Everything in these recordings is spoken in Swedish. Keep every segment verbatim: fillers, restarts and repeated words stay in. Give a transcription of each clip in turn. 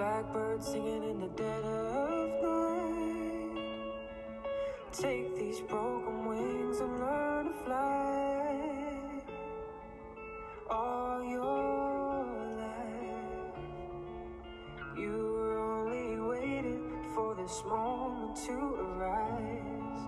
Blackbird singing in the dead of night. Take these broken wings and learn to fly. All your life you were only waiting for this moment to arise.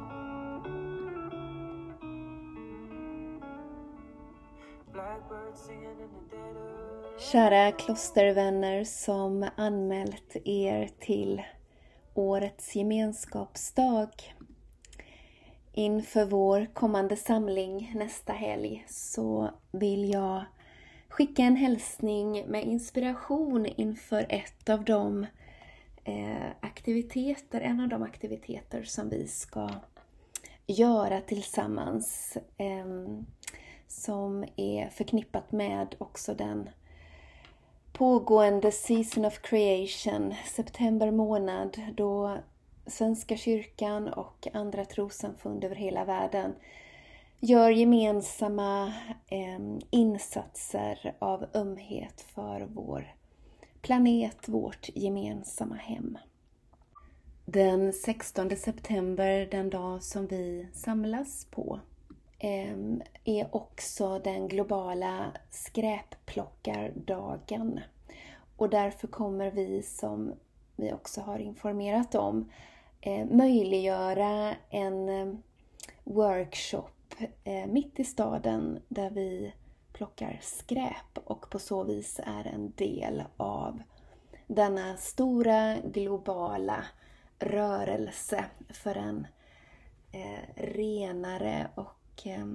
Blackbird singing in the dead of... Kära klostervänner som anmält er till årets gemenskapsdag. Inför vår kommande samling nästa helg så vill jag skicka en hälsning med inspiration inför ett av de eh, aktiviteter, en av de aktiviteter som vi ska göra tillsammans. Eh, som är förknippat med också den pågående Season of Creation, september månad, då Svenska kyrkan och andra trossamfund över hela världen gör gemensamma eh, insatser av ömhet för vår planet, vårt gemensamma hem. Den sextonde september, den dag som vi samlas på, eh, är också den globala skräpplockardagen. Och därför kommer vi, som vi också har informerat om, eh, möjliggöra en eh, workshop eh, mitt i staden där vi plockar skräp och på så vis är en del av denna stora globala rörelse för en eh, renare och eh,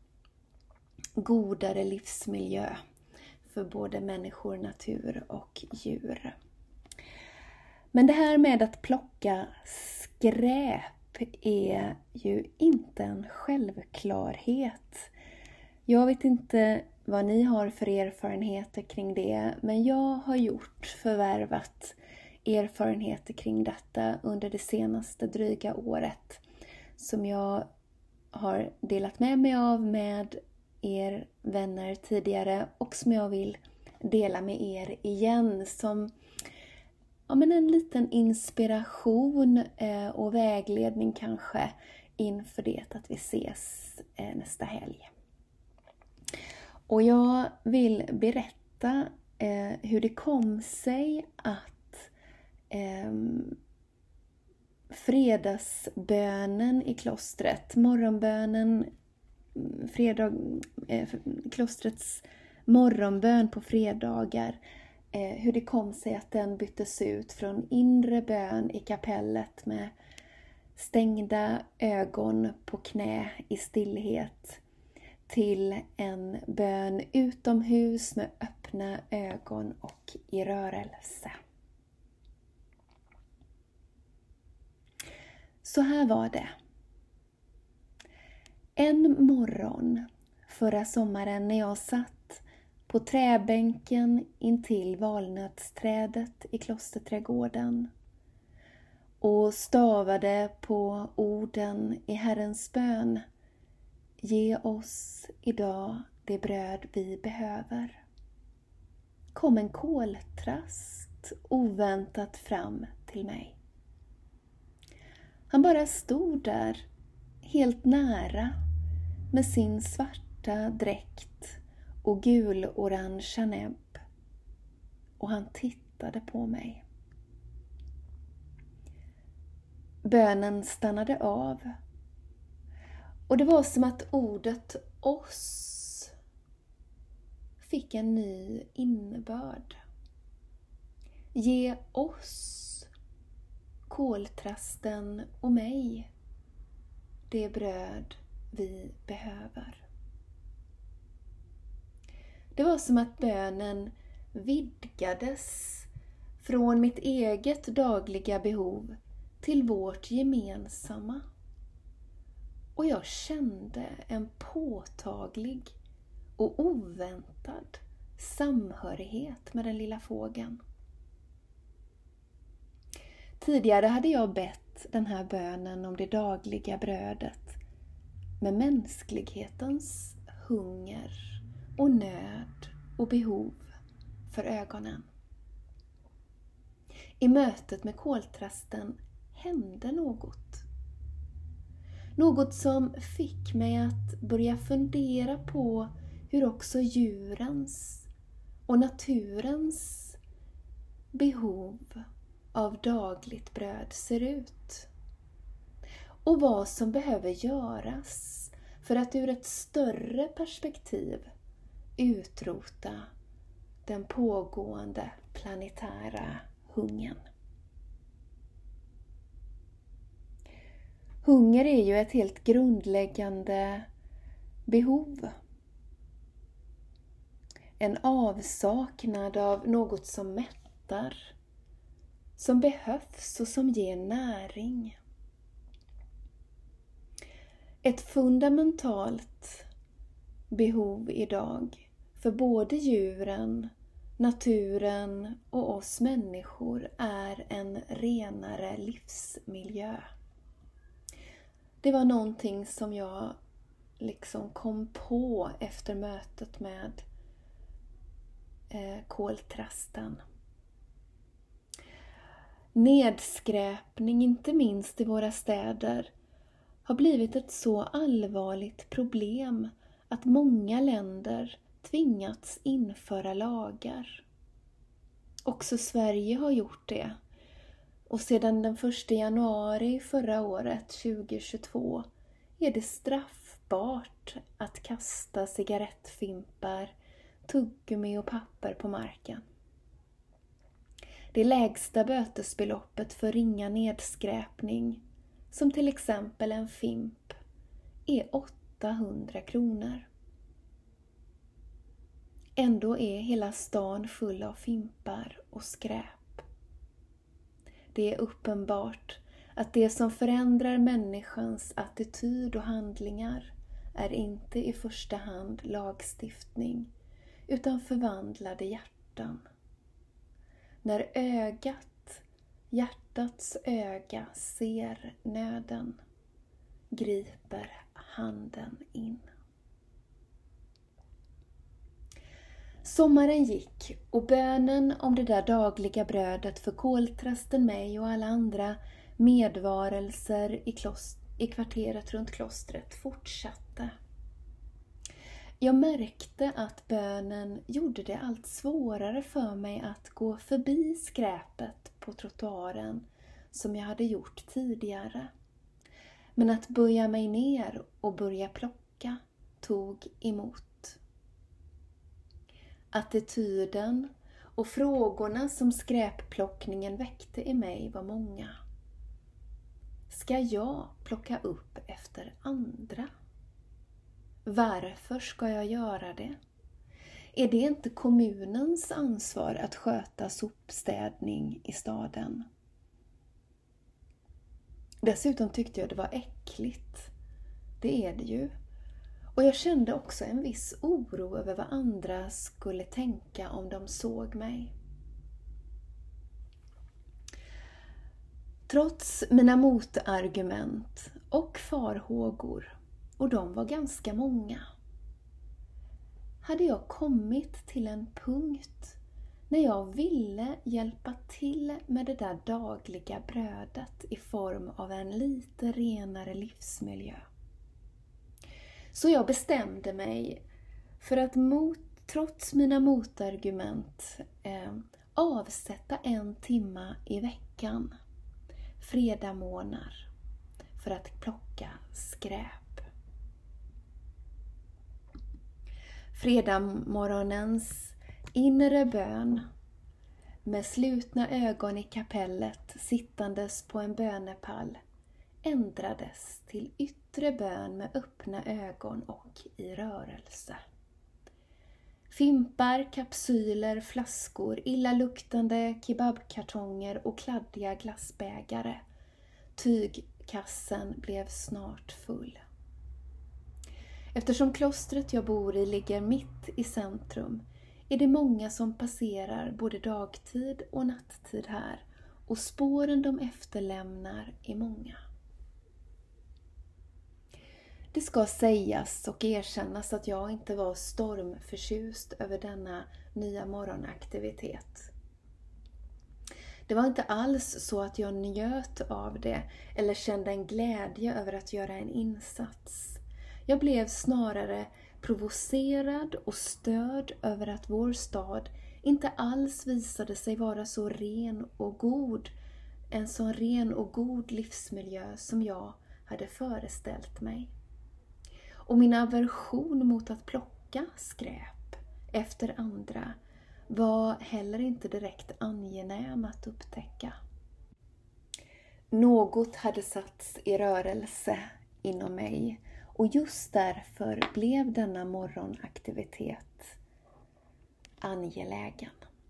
godare livsmiljö för både människor, natur och djur. Men det här med att plocka skräp är ju inte en självklarhet. Jag vet inte vad ni har för erfarenheter kring det, men jag har gjort förvärvat erfarenheter kring detta under det senaste dryga året som jag har delat med mig av med er vänner tidigare och som jag vill dela med er igen som ja, men en liten inspiration eh, och vägledning kanske inför det att vi ses eh, nästa helg. Och jag vill berätta eh, hur det kom sig att eh, fredagsbönen i klostret, morgonbönen, fredag, eh, klostrets morgonbön på fredagar, eh, hur det kom sig att den byttes ut från inre bön i kapellet med stängda ögon på knä i stillhet till en bön utomhus med öppna ögon och i rörelse. Så här var det. En morgon förra sommaren när jag satt på träbänken intill valnötsträdet i klosterträdgården och stavade på orden i Herrens bön: ge oss idag det bröd vi behöver, kom en koltrast oväntat fram till mig. Han bara stod där helt nära med sin svarta dräkt och gul-orangea näbb, och han tittade på mig. Bönen stannade av och det var som att ordet oss fick en ny innebörd. Ge oss, koltrasten och mig, det bröd vi behöver. Det var som att bönen vidgades från mitt eget dagliga behov till vårt gemensamma. Och jag kände en påtaglig och oväntad samhörighet med den lilla fågeln. Tidigare hade jag bett den här bönen om det dagliga brödet med mänsklighetens hunger och nöd och behov för ögonen. i mötet med koltrasten hände något. Något som fick mig att börja fundera på hur också djurens och naturens behov av dagligt bröd ser ut. Och vad som behöver göras för att ur ett större perspektiv utrota den pågående planetära hungern. Hunger är ju ett helt grundläggande behov. En avsaknad av något som mättar, som behövs och som ger näring. Ett fundamentalt behov idag för både djuren, naturen och oss människor är en renare livsmiljö. Det var någonting som jag liksom kom på efter mötet med eh, koltrasten. Nedskräpning, inte minst i våra städer, har blivit ett så allvarligt problem att många länder tvingats införa lagar. Också Sverige har gjort det. Och sedan den första januari förra året, tjugohundratjugotvå, är det straffbart att kasta cigarettfimpar, tuggummi och papper på marken. Det lägsta bötesbeloppet för ringa nedskräpning, som till exempel en fimp, är åttahundra kronor. Ändå är hela stan full av fimpar och skräp. Det är uppenbart att det som förändrar människans attityd och handlingar är inte i första hand lagstiftning, utan förvandlade hjärtan. När ögat, hjärtats öga, ser nöden, griper handen in. Sommaren gick och bönen om det där dagliga brödet för koltrasten, mig och alla andra medvarelser i, klost- i kvarteret runt klostret fortsatte. Jag märkte att bönen gjorde det allt svårare för mig att gå förbi skräpet på trottoaren som jag hade gjort tidigare. Men att böja mig ner och börja plocka tog emot. Attityden och frågorna som skräpplockningen väckte i mig var många. Ska jag plocka upp efter andra? Varför ska jag göra det? Är det inte kommunens ansvar att sköta sopstädning i staden? Dessutom tyckte jag det var äckligt. Det är det ju. Och jag kände också en viss oro över vad andra skulle tänka om de såg mig. Trots mina motargument och farhågor, och de var ganska många, hade jag kommit till en punkt när jag ville hjälpa till med det där dagliga brödet i form av en lite renare livsmiljö. Så jag bestämde mig för att mot, trots mina motargument eh, avsätta en timma i veckan, fredagsmorgnar, för att plocka skräp. Fredagsmorgonens inre bön med slutna ögon i kapellet sittandes på en bönepall ändrades till yttre bön med öppna ögon och i rörelse. Fimpar, kapsyler, flaskor, illaluktande kebabkartonger och kladdiga glassbägare. Tygkassen blev snart full. Eftersom klostret jag bor i ligger mitt i centrum är det många som passerar både dagtid och natttid här, och spåren de efterlämnar är många. Det ska sägas och erkännas att jag inte var stormförtjust över denna nya morgonaktivitet. Det var inte alls så att jag njöt av det eller kände en glädje över att göra en insats. Jag blev snarare provocerad och störd över att vår stad inte alls visade sig vara så ren och god, en så ren och god livsmiljö som jag hade föreställt mig. Och min aversion mot att plocka skräp efter andra var heller inte direkt angenäm att upptäcka. Något hade satts i rörelse inom mig och just därför blev denna morgonaktivitet angelägen.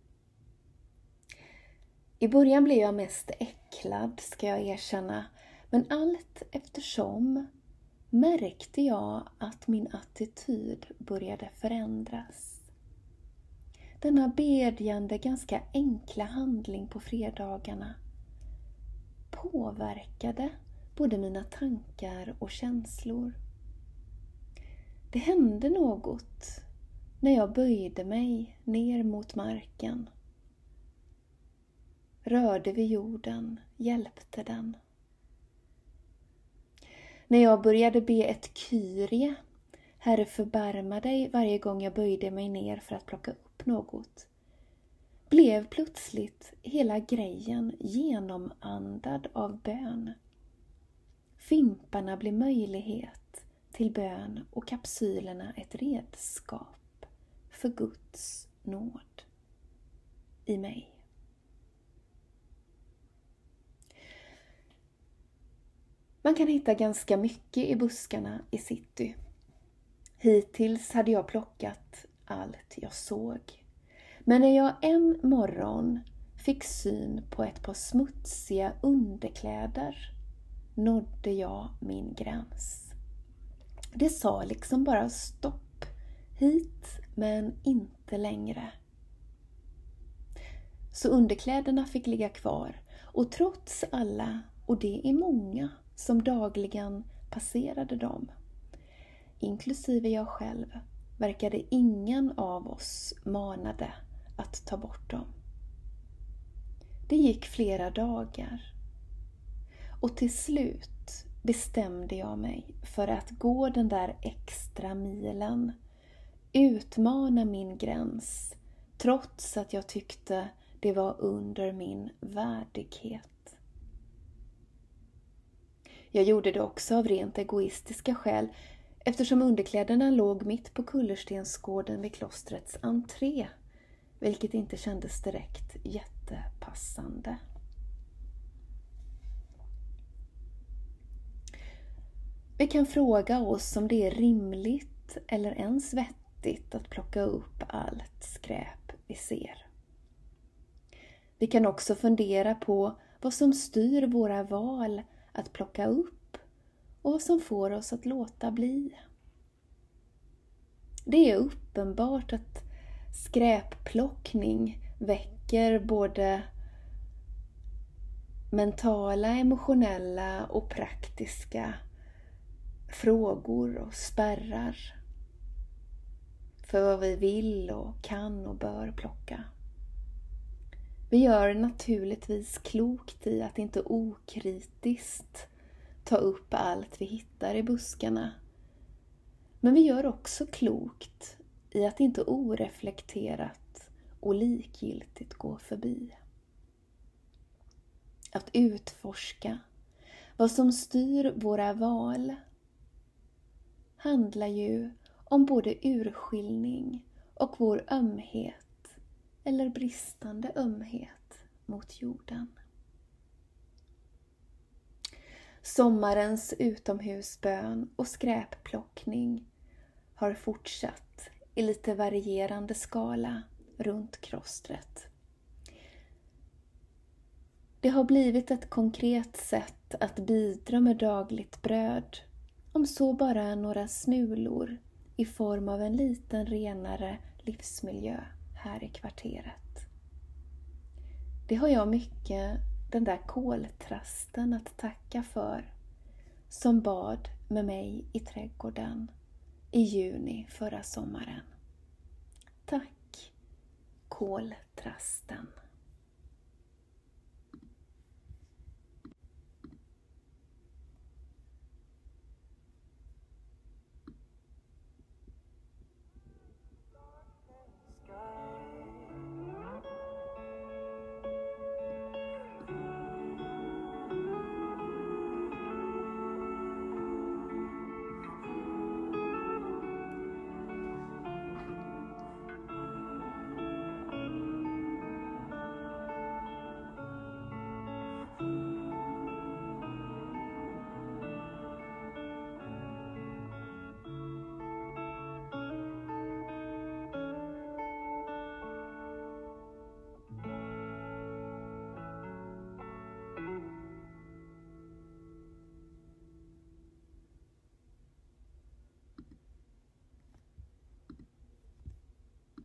I början blev jag mest äcklad, ska jag erkänna, men allt eftersom märkte jag att min attityd började förändras. Denna bedjande, ganska enkla handling på fredagarna påverkade både mina tankar och känslor. Det hände något när jag böjde mig ner mot marken, rörde vid jorden, hjälpte den. När jag började be ett kyrie, Herre förbarma dig, varje gång jag böjde mig ner för att plocka upp något, blev plötsligt hela grejen genomandad av bön. Fimparna blev möjlighet till bön och kapsylerna ett redskap för Guds nåd i mig. Man kan hitta ganska mycket i buskarna i city. Hittills hade jag plockat allt jag såg. Men när jag en morgon fick syn på ett par smutsiga underkläder nådde jag min gräns. Det sa liksom bara stopp, hit men inte längre. Så underkläderna fick ligga kvar och trots alla, och det är många som dagligen passerade dem, inklusive jag själv, verkade ingen av oss manade att ta bort dem. Det gick flera dagar och till slut bestämde jag mig för att gå den där extra milen, utmana min gräns, trots att jag tyckte det var under min värdighet. Jag gjorde det också av rent egoistiska skäl, eftersom underkläderna låg mitt på kullerstensgården vid klostrets entré, vilket inte kändes direkt jättepassande. Vi kan fråga oss om det är rimligt eller ens vettigt att plocka upp allt skräp vi ser. Vi kan också fundera på vad som styr våra val att plocka upp och vad som får oss att låta bli. Det är uppenbart att skräpplockning väcker både mentala, emotionella och praktiska frågor och spärrar för vad vi vill och kan och bör plocka. Vi gör naturligtvis klokt i att inte okritiskt ta upp allt vi hittar i buskarna. Men vi gör också klokt i att inte oreflekterat och likgiltigt gå förbi. Att utforska vad som styr våra val handlar ju om både urskiljning och vår ömhet eller bristande ömhet mot jorden. Sommarens utomhusbön och skräpplockning har fortsatt i lite varierande skala runt klostret. Det har blivit ett konkret sätt att bidra med dagligt bröd, om så bara några smulor i form av en liten renare livsmiljö här i kvarteret. Det har jag mycket den där koltrasten att tacka för, som bad med mig i trädgården i juni förra sommaren. Tack, koltrasten.